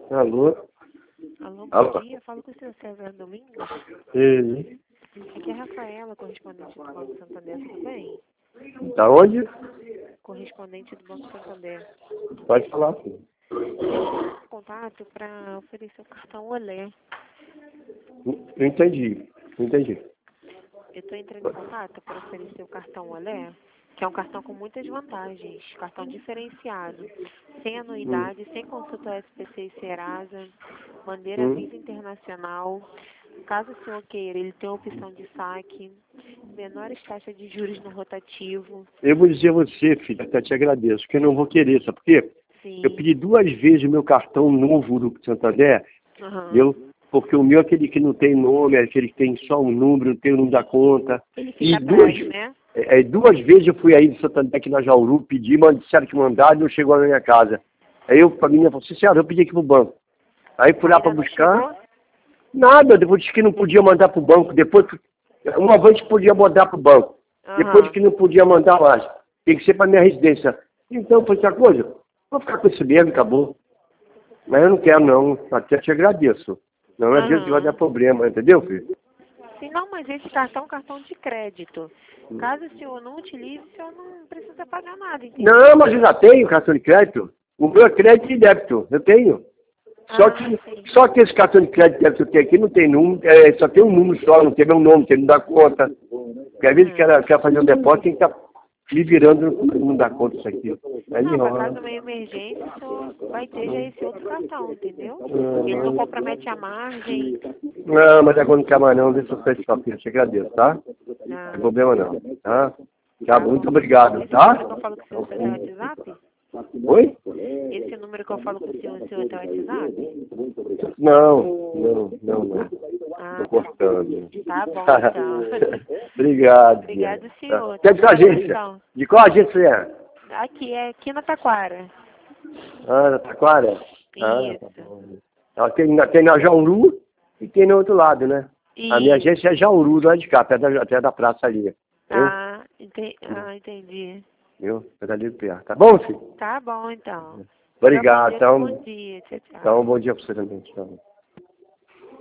Alô? Alô, bom Alô? dia. Falo com o senhor César Domingos. Ele. Aqui é a Rafaela, correspondente do Banco Santander, tudo bem? Da onde? Correspondente do Banco Santander. Pode falar, filho. Contato para oferecer o cartão Olé. Não entendi. Não entendi. Eu estou entrando em contato para oferecer o cartão Olé, que é um cartão com muitas vantagens. Cartão diferenciado, sem anuidade, sem consulta SPC e Serasa, bandeira Visa Internacional. Caso o senhor queira, ele tem a opção de saque, menores taxas de juros no rotativo. Eu vou dizer a você, filho, até te agradeço, porque eu não vou querer, sabe por quê? Sim. Eu pedi 2 vezes o meu cartão novo do Santander, Aham. porque o meu é aquele que não tem nome, é aquele que tem só um número, não tem o número da conta. Ele E fica atrás, né? 2 vezes eu fui aí no Santander, aqui na Jauru, pedi, mas disseram que mandaram e não chegou na minha casa. Aí eu, pra mim, eu falei assim, senhora, eu pedi aqui pro banco. Aí fui lá pra Ainda não buscar. chegou? Nada, depois disse que não podia mandar para o banco. Depois, uma vez podia mandar para o banco. Depois Aham. que não podia mandar mais. Tem que ser para minha residência. Então, foi essa coisa. Vou ficar com esse mesmo, acabou. Mas eu não quero, não. Até te agradeço. Não é Deus que vai dar Aham. problema, entendeu, filho? Sim, não, mas esse cartão é um cartão de crédito. Caso o senhor não utilize, o senhor não precisa pagar nada, entendeu? Não, mas eu já tenho cartão de crédito. O meu é crédito e débito. Eu tenho. Sim. Só que esse cartão de crédito e débito que eu tenho aqui não tem número, só tem um número só, não tem meu nome, tem não dá conta. Porque às vezes quer fazer um depósito, tem que estar me virando, não dá conta isso aqui. Aí Não, mas enrola. caso uma emergência, o senhor vai ter já esse outro cartão, entendeu? Ele não compromete a margem. Não, mas agora não quer mais não, deixa eu fechar sua filha, te agradeço, tá? Não Não. tem problema não, tá? Tá Muito bom. obrigado, Esse tá? número que eu falo com o senhor, tem o WhatsApp? Oi? Esse número que eu falo com o senhor tem o WhatsApp? Não. Ah, Tô cortando. tá bom, então. Obrigado, Obrigado, Diana. senhor. Você é Tá de qual bom, agência? então. De qual agência você é? Aqui na Taquara. Ah, na Taquara? Ah, tá Isso. bom. Tem na Jauru e tem no outro lado, né? A minha Isso. agência é Jauru, lá de cá, até da praça ali. Viu? Entendi. Viu? Tá ali perto. Tá bom, filho? Tá bom, então. Obrigado. Bom dia. Tchau, tchau. Então, bom dia pra você também. Tchau.